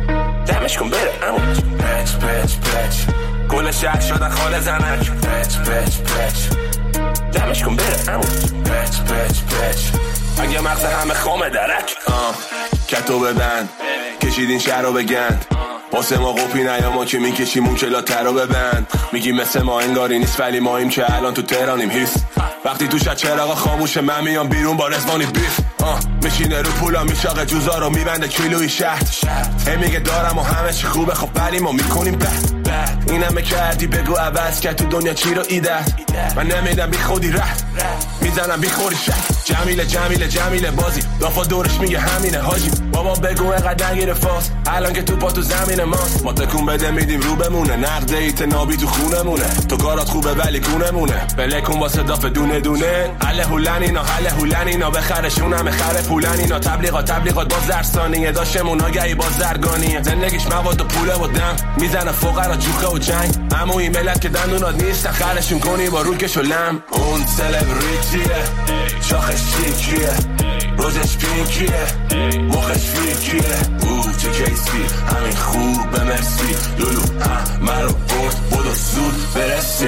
دمش کن بره امو، پچ پچ پچ گل شهر شدن خاله زنک، پچ پچ پچ دمش کن بره امو، پچ پچ پچ اگه مغز همه خامه درک. کتو ببند کشیدین شهر رو بگند، واسه ما قپی نیا ما که میکشیم اون کلاتر رو ببند. میگی مثل ما انگاری نیست ولی ماییم که الان تو تهرانیم. هیس وقتی تو شد چراغ خاموشه من میام بیرون با رزوانی بیف. آه میشینه رو پولا میشاقه جوزا رو میبنده کیلوی شهر. هی میگه دارم و همه چی خوبه خب ولی ما میکنیم بد بد. اینم کردی بگو عوض کرد تو دنیا چی رو ایدت. من نمیدم بی خودی رفت میزنم بی خوری شد. جمیله جمیله جمیله بازی دافا دورش میگه همینه حاجی. بابا بگو اقدر نگیره فاس الان که تو پا تو زمین ماست. ما تکون بده میدیم رو بمونه نقد ایت نابی تو خونمونه. تو کارات خوبه ولی کونمونه بلکون واسه داف دونه دونه. حله هولن اینا حله هولن اینا بخرشون همه خره پولن اینا. تبلیغات تبلیغات باز درسانیه داشتمون آگهی باز زرگانیه. زندگیش مواد و پوله و دم میزنه فقرا جوخه و جنگ. اما این ملت که دندونات نیست خرشون کنی با روکش و لم. اون سلبریتیه شاخش چیکیه روزش پینکیه مخش فیکیه. او چه کیسی همین خوب به مرسی. لولو همه رو برد بودو زود برسی.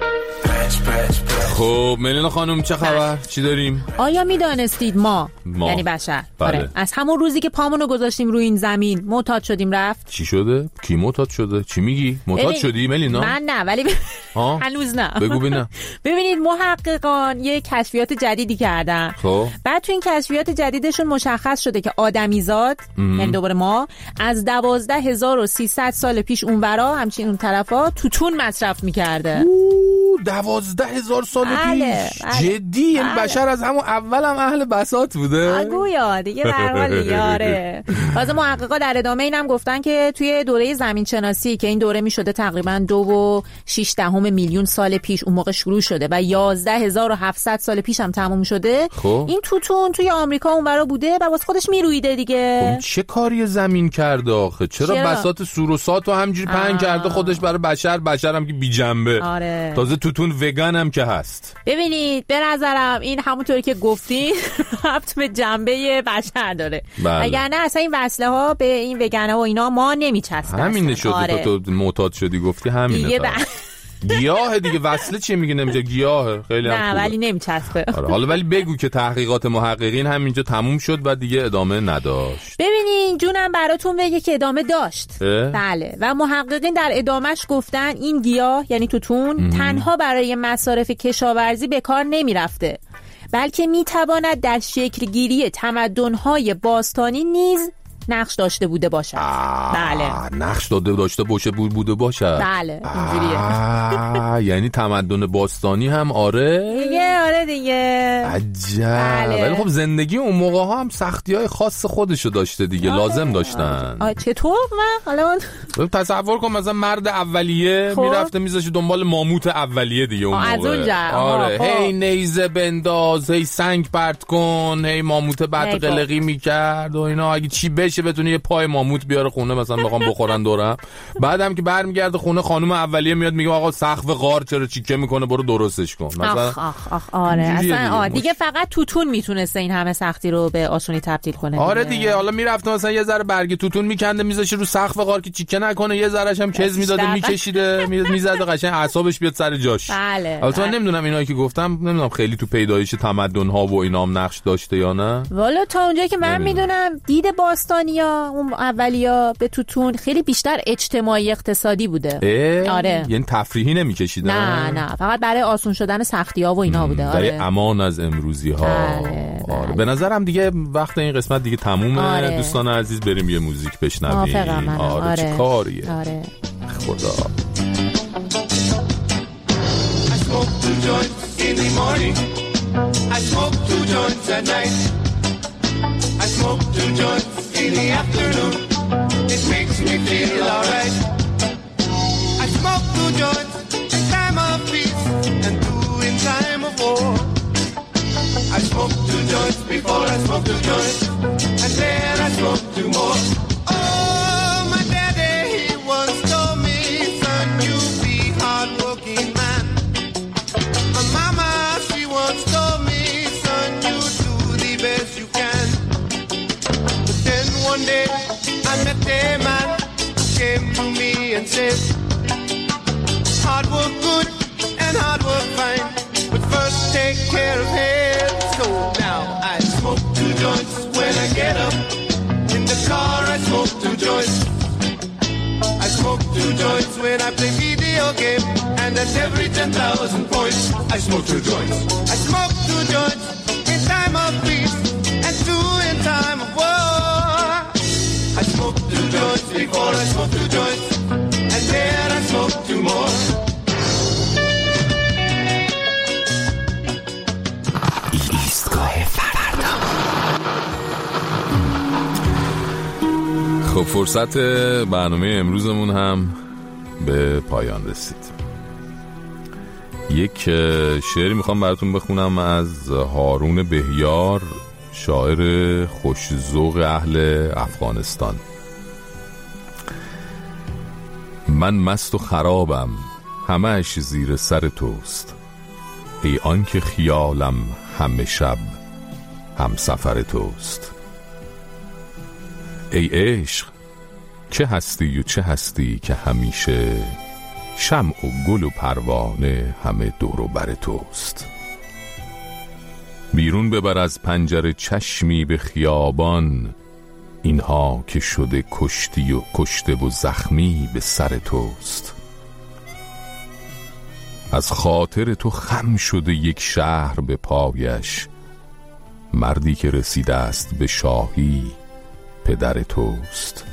پچ پچ پچ. خب ملینا خانم چه خبر؟ چی داریم؟ آیا میدانستید ما, ما. یعنی بشر بله. آره. از همون روزی که پامونو گذاشتیم روی این زمین معتاد شدیم رفت. چی شده؟ کی معتاد شده؟ چی میگی؟ معتاد شدی ملینا؟ من نه ولی ب... هنوز نه. بگو ببینم. ببینید محققان یه کشفیات جدیدی کردن. خب بعد تو این کشفیات جدیدشون مشخص شده که آدمیزاد یعنی دوباره ما از دوازده هزار و سیصد سال پیش اونورا همچین اون طرفا توتون مصرف می‌کرده. دوازده هزار سال بله، پیش بله، جدی این بله. بشر از همون اول هم اهل بساط بوده. گویا دیگه در حال یاره. تازه محققا در ادامه اینم گفتن که توی دوره زمین شناسی که این دوره میشده تقریبا دو و شش دهم میلیون سال پیش اون موقع شروع شده و یازده هزار و هفتصد سال پیش هم تموم شده. خب. این توتون توی آمریکا اونورا بوده و واسه خودش میرویده دیگه. خب چه کاری زمین کرده آخه؟ چرا, چرا؟ بساط سوروسات رو همجوری پهن کرده خودش برای بشر. بشر هم که بی جنبه. آره. تازه توتون وگان هم که هست. ببینید به نظرم این همونطوری که گفتی ربط به جنبه بشر داره. بله. اگر نه اصلا این وصله ها به این وگنه و اینا ما نمیچسبه. همین شده. آره. تو معتاد شدی گفتی همینه. دیگه گیاه دیگه وصله چیه میگه نمیشه گیاه خیلی هم نه ولی نمیچسبه. آره. حالا ولی بگو که تحقیقات محققین همینجا تموم شد و دیگه ادامه نداشت. ببینین جونم براتون بگه که ادامه داشت. اه؟ بله و محققین در ادامهش گفتن این گیاه یعنی توتون ام. تنها برای مصارف کشاورزی به کار نمیرفته بلکه میتواند در شکل گیری تمدن‌های باستانی نیز نقش داشته بوده باشد. بله نقش داده داشته باشه بود بوده باشد. بله اینجوریه. یعنی تمدن باستانی هم آره دیگه. آره دیگه عجب. بله. ولی خب زندگی اون موقع ها هم سختی های خاص خودشو داشته دیگه. آره. لازم داشتن. آره. چطور؟ من حالا تصور کن مثلا مرد اولیه خب. میرفته میذاشه دنبال ماموت اولیه دیگه اون موقع. از اونجا آره. خب. هی نیزه بنداز هی سنگ پرت کن هی ماموت بعد قلقی میکرد و اینا. اگه چی بشه بتونه یه پای ماموت بیاره خونه مثلا بخوام بخورن دورم. بعدم که برمیگرده خونه خانم اولیه میاد میگه آقا سقف غار چرا چیکه میکنه برو درستش کن مثلا. آخ آخ آخ آره اصلا آه دیگه فقط توتون میتونسته این همه سختی رو به آسونی تبدیل کنه. آره دیگه. حالا میرفت مثلا یه ذره برگ توتون میکنده میذاشه رو سقف غار که چیکه نکنه یه ذرهش هم کز میداده میکشیده میزده قشنگ اعصابش بیاد سر جاش. بله. البته نمیدونم اینایی که گفتم نمیدونم خیلی تو پیدایش تمدن ها و اینا هم نقش داشته یا نه. والا تا اونجایی که من میدونم دید باستانیا اون اولیا به توتون خیلی بیشتر اجتماعی اقتصادی بوده. آره. یعنی تفریحی نمیکشیدن. نه نه فقط برای آسون شدن سختی‌ها و اینا بوده. برای آره. امان از امروزی ها. بله. آره. به نظرم دیگه وقت این قسمت دیگه تمومه. آره. دوستان عزیز بریم یه موزیک بشنویم. آره. آره. آره. چه کاریه. آره. خدا. I smoke two joints in the morning. I smoke two joints at night. I smoke two joints in the afternoon. It makes me feel alright. I smoke two joints in time of peace and two in time of war. I smoke two joints before I smoke two joints and then I smoke two more. Oh, my daddy, he once told me, son, you be hard-working man. My mama, she once told me, son, you do the best you can. But then one day I met a man who came to me and said, hard work good and hard work fine, but first take care of health. So now I smoke two joints when I get up. In the car I smoke two joints. I play video game, and at every ten thousand points, I smoke two joints. I smoke two joints in time of peace, and two in time of war. I smoke two joints before I smoke two joints, and then I smoke two more. ایستگاه فردا. خب فرصت برنامه امروزمون هم به پایان رسید. یک شعری میخوام براتون بخونم از هارون بهیار، شاعر خوش‌ذوق اهل افغانستان. من مست و خرابم، همه‌اش زیر سر توست، ای آن که خیالم همه شب هم سفر توست. ای عشق چه هستی و چه هستی که همیشه شمع و گل و پروانه همه دور و بر توست. بیرون ببر از پنجره چشمی به خیابان، اینها که شده کشتی و کشته و زخمی به سر توست. از خاطر تو خم شده یک شهر به پایش، مردی که رسیده است به شاهی پدر توست.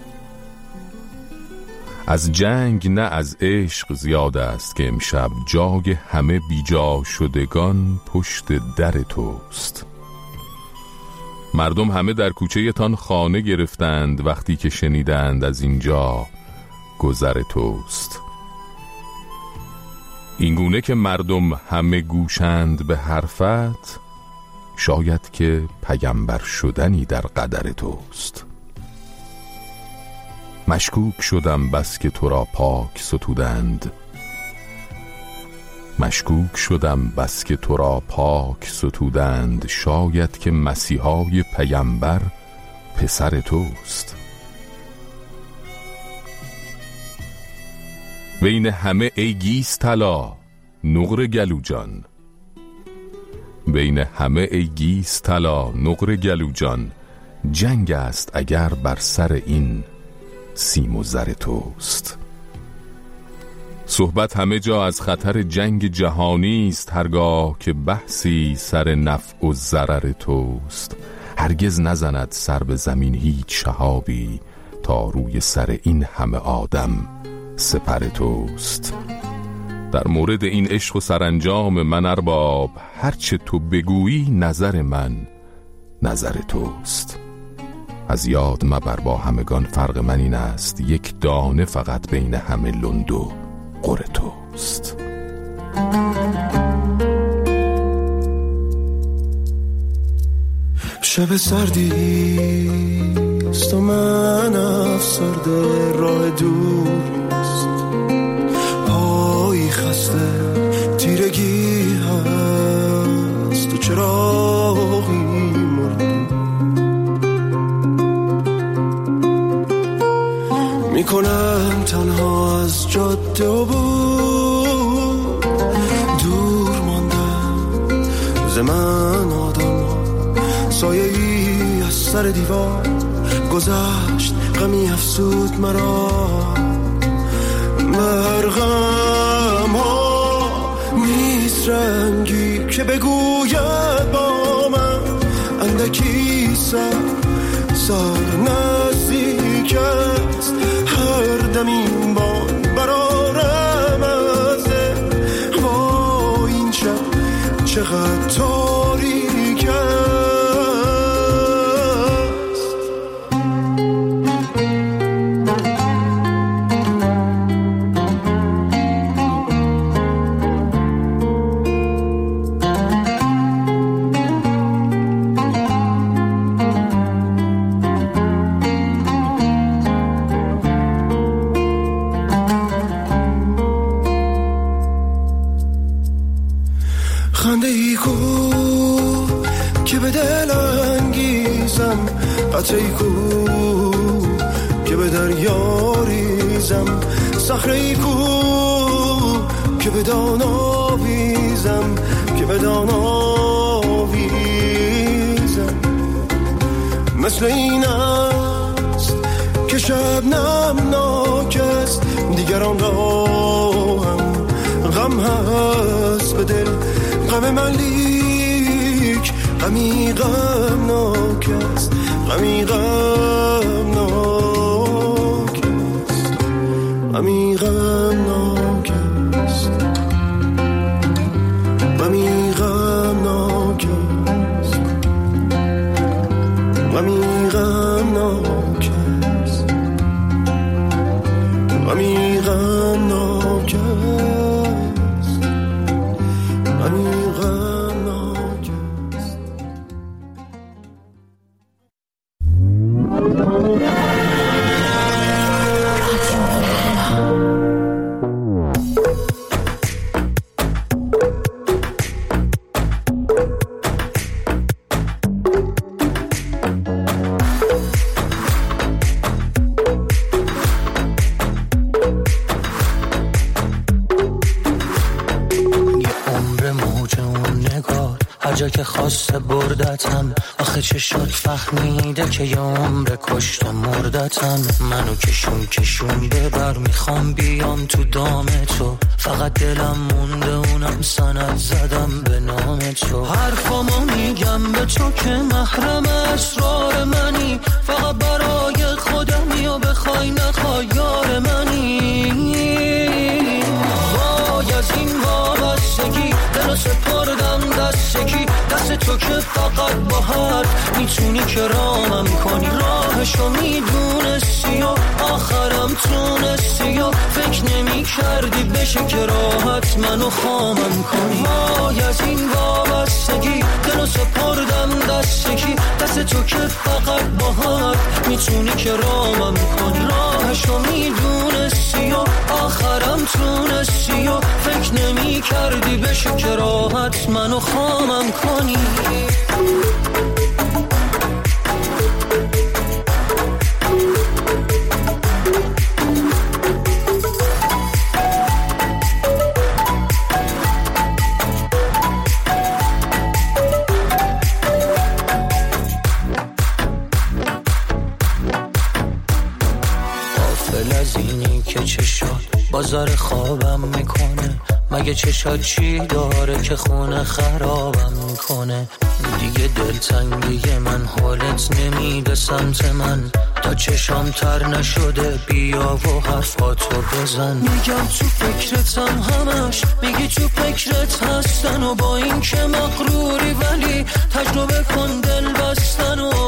از جنگ نه از عشق زیاد است که امشب جای همه بیجا شدگان پشت در توست. مردم همه در کوچه تان خانه گرفتند وقتی که شنیدند از اینجا گذر توست. اینگونه که مردم همه گوشند به حرفت، شاید که پیامبر شدنی در قدر توست. مشکوک شدم بس که تو را پاک ستودند، مشکوک شدم بس که تو را پاک ستودند، شاید که مسیحای پیامبر پسر توست. بین همه ای گیس طلا نقر گلوجان، بین همه ای گیس طلا نقر گلوجان، جنگ است اگر بر سر این سیم و زر توست. صحبت همه جا از خطر جنگ جهانی است، هرگاه که بحثی سر نفع و ضرر توست. هرگز نزند سر به زمین هیچ شهابی، تا روی سر این همه آدم سپر توست. در مورد این عشق و سرانجام من ارباب، هرچه تو بگویی نظر من نظر توست. از یاد مبر با همگان فرق من این است، یک دانه فقط بین همه لند و قر توست. شب سردیست و من افسرده، راه دور نیست، پایی خسته، تیرگی هست و چراغی مرده. میکنم تنها از جاده و بود، دور ماندم ز من آدم ها، سایه ای از سر دیوار گذشت، غمی افسود مرا. مرغم ها نیست رنگی که بگوید با من، اندکی سر سر نزدیک است، هر دم این بان برارم ازه. وای این شب چقدر تاریک است. خنده ای کو که به دل انگیزم، قطعی کو که به دریا ریزم، صخره ای کو که به دان آویزم، که به دان آویزم. مثل این است که شبنم ناکست، دیگر گرانگاهم غم هست به دل غم من لیک غمی غمناک است غمی غمناک است غمی غمناک است غمی غمناک است غمی غمناک است غمی غمناک است غمی غمناک است. جا که خواسته بردتم آخه چه شد فهمیده که یه عمر کشت مردتم منو کشون کشون ببر میخوام بیام تو دام تو فقط دلم مونده اونم سند زدم به نام تو حرفامو میگم به تو که محرم اسرار منی فقط برای خودمی و بخوای نخوای یار منی وای از این وابستگی دلو سپردم دستگی دست تو که فقط با حرف میتونی که رامم کنی راهشو میدونستی و آخرم تونستی و فکر نمی کردی بشه که راحت منو خامم کنی وای از این وابستگی دلو سپردم دستگی دست تو که فقط با حرف میتونی که رامم کنی راهشو میدونستی و آخرم تونستی و فکر نمی کردی بشه که راحت منو خامم کنی غافل از اینی که چه شد بازار خوابم میکنه مگه چشات چی داره که خونه خرابم میکنه دیگه دلتنگی من حالت نمیده سمت من تا چشام تر نشده بیا و حرفاتو بزن میگم تو فکرتم همش میگی تو فکرت هستن و با این که مغروری ولی تجربه کن دل بستن و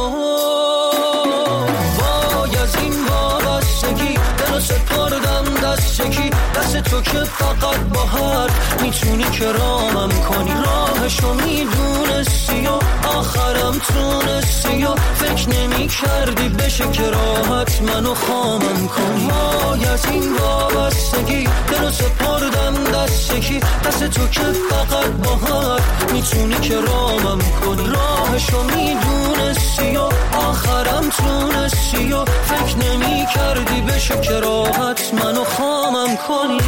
وای از این وابستگی دلو سپردم دستگی دست تو که فقط با حرف میتونی که رامم کنی راهشو میدونستی و آخرم تونستی و فکر نمی کردی بشه که راحت منو خامم کنی وای از این وابستگی دلو سپردم دستگی دست تو که فقط با حرف میتونی که رامم کنی راهشو میدونستی و آخرم تونستی و فکر نمی کردی بشه که راحت منو خامم کنی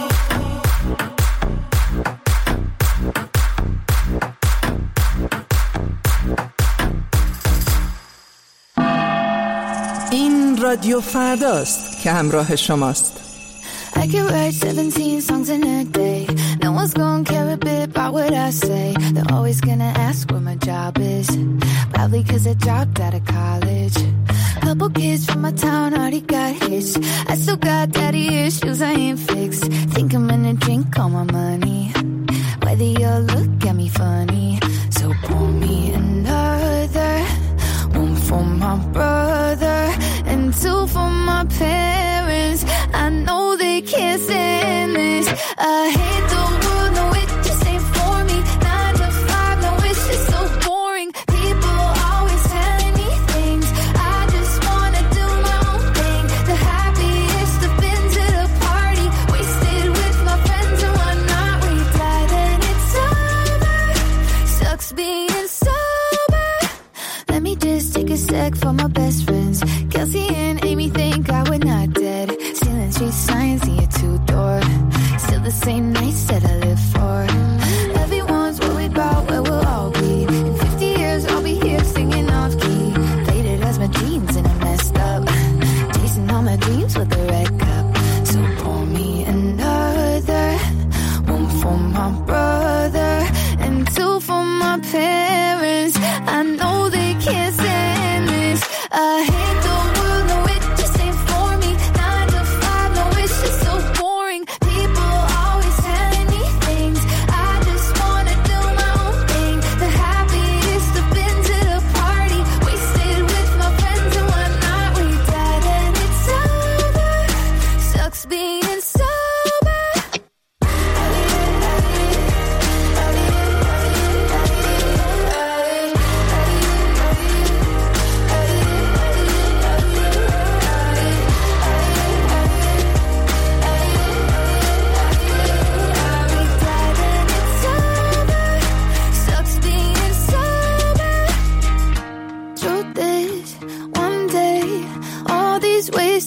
این رادیو فرداست که همراه شماست. I could write seventeen songs in a day. No one's gonna care a bit about what I say. They're always gonna ask what my job is. Probably cause I dropped out of college. Couple kids from my town already got hitched. I still got daddy issues I ain't fixed. Think I'm gonna drink all my money. Whether you look at me funny. So pour me another. One for my brother. And two for my parents. I know they can't stand this. I hate the world, no it just ain't for me. Nine to five, no it's just so boring. People always telling me things. I just wanna do my own thing. The happiest I've been to the party. Wasted with my friends and whatnot. We died and it's over. Sucks being sober. Let me just take a sec for my best friends. Kelsey and Amy think I would not dead. Stealing street signs in your two-door. Still the same nights that I live for. Everyone's worried about where we'll all be. In fifty years I'll be here singing off-key. Faded as my jeans and I messed up. Chasing all my dreams with a red cup. So pour me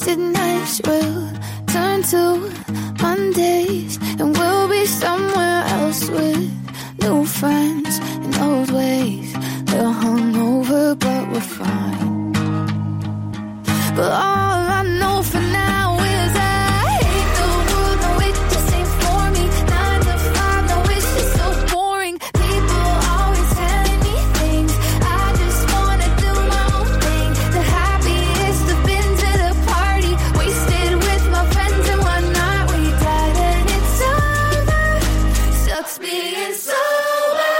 wasted nights will turn to Mondays, and we'll be somewhere else with new friends and old ways. They're hungover, but we're fine. But all I know for now is I hate the world. No, it just ain't for me. Nine to five, no, it's just so boring. People always telling me things. I just wanna do my own thing. The happiest I've been to the party. Wasted with my friends and one night we died and it's over. Sucks being sober.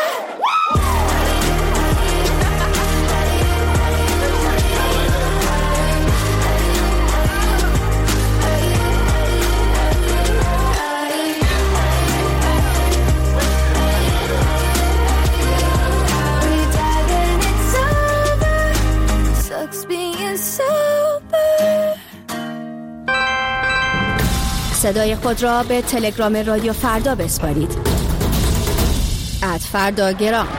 صدای خود را به تلگرام رادیو فردا بسپارید. ات فردا گرام.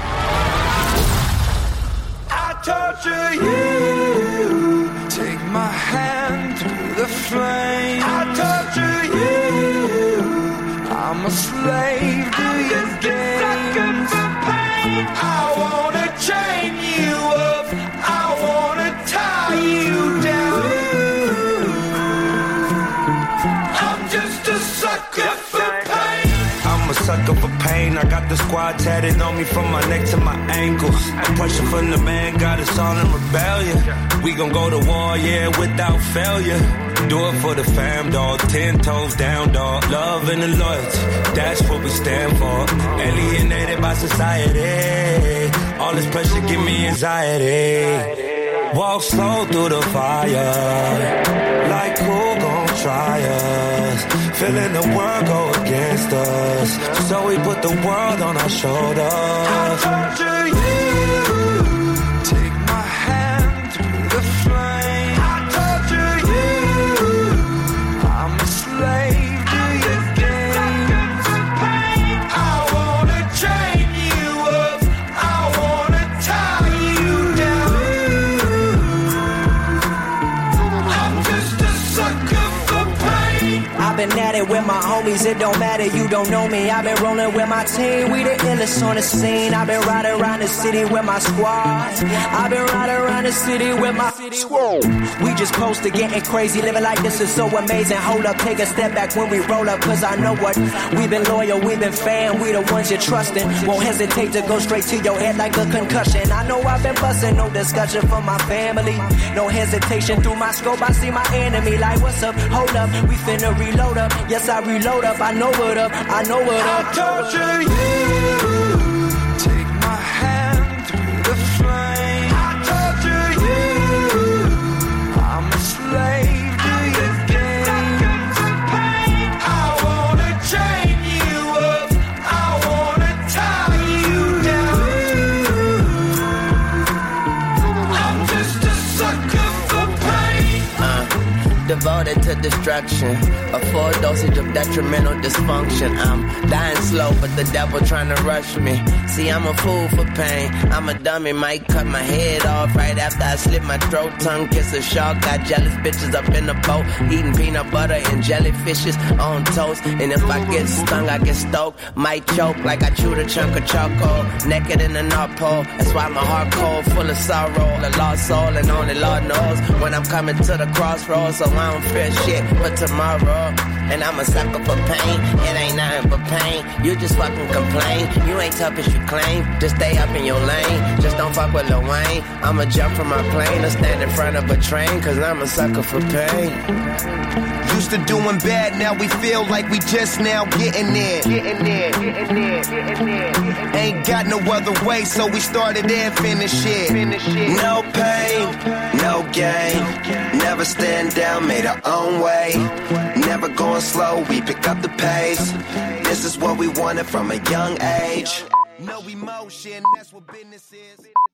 I torture you. Take my hand through the flame. I torture you. I'm a slave to your games. I wanna chain you up. I wanna tie you down. I'm just a sucker for pain. I'm a sucker for pain. I got the squad tatted on me from my neck to my ankles. The pressure from the man got us all in rebellion. We gon' go to war, yeah, without failure. Do it for the fam, dog. Ten toes down, dog. Love and the loyalty, that's what we stand for. Alienated by society. All this pressure give me anxiety. Walk slow through the fire. Like who gon' try us? Feeling the world go against us. So we put the world on our shoulders. I torture you. Take my hand through the flame. I torture you. I'm a slave to your games. I wanna chain you up. I wanna tie you down. I'm just a sucker for pain. I've been at it with my homies, it don't matter, you don't know me. I've been rolling with my team, we the illest on the scene. I've been riding around the city with my squad. I've been riding around the city with my squad. We just posted getting crazy, living like this is so amazing. Hold up, take a step back when we roll up, cause I know what. We've been loyal, we've been fan, we the ones you're trusting. Won't hesitate to go straight to your head like a concussion. I know I've been busting, no discussion for my family. No hesitation through my scope, I see my enemy like, what's up, hold up, we finna reload up. Yes, I reload up, I know what up, I know what up. I torture you. Take my hand through the flame. I torture you. I'm a slave to your games. I wanna chain you up. I wanna tie you down. I'm just a sucker for pain. Uh, devoted to destruction. A full dosage of detrimental dysfunction. I'm dying slow, but the devil trying to rush me. See, I'm a fool for pain. I'm a dummy, might cut my head off right after I slit my throat. Tongue kiss a shark, got jealous bitches up in the boat. Eating peanut butter and jellyfishes on toast. And if I get stung, I get stoked. Might choke like I chewed a chunk of charcoal. Naked in the North Pole. That's why my heart cold, full of sorrow. A lost soul, and only Lord knows when I'm coming to the crossroads. So I don't fear shit but tomorrow. And I'm a sucker for pain. It ain't nothing but pain. You just fucking complain. You ain't tough as you claim. Just stay up in your lane. Just don't fuck with Lil Wayne. I'ma jump from my plane or stand in front of a train, cause I'm a sucker for pain. Used to doing bad, now we feel like we just now getting there. Getting there, getting there, getting there. Ain't got no other way, so we started and finished it. No pain, no gain. Never stand down, made our own way. Never going slow, we pick up the pace. This is what we wanted from a young age. No emotion, that's what business is.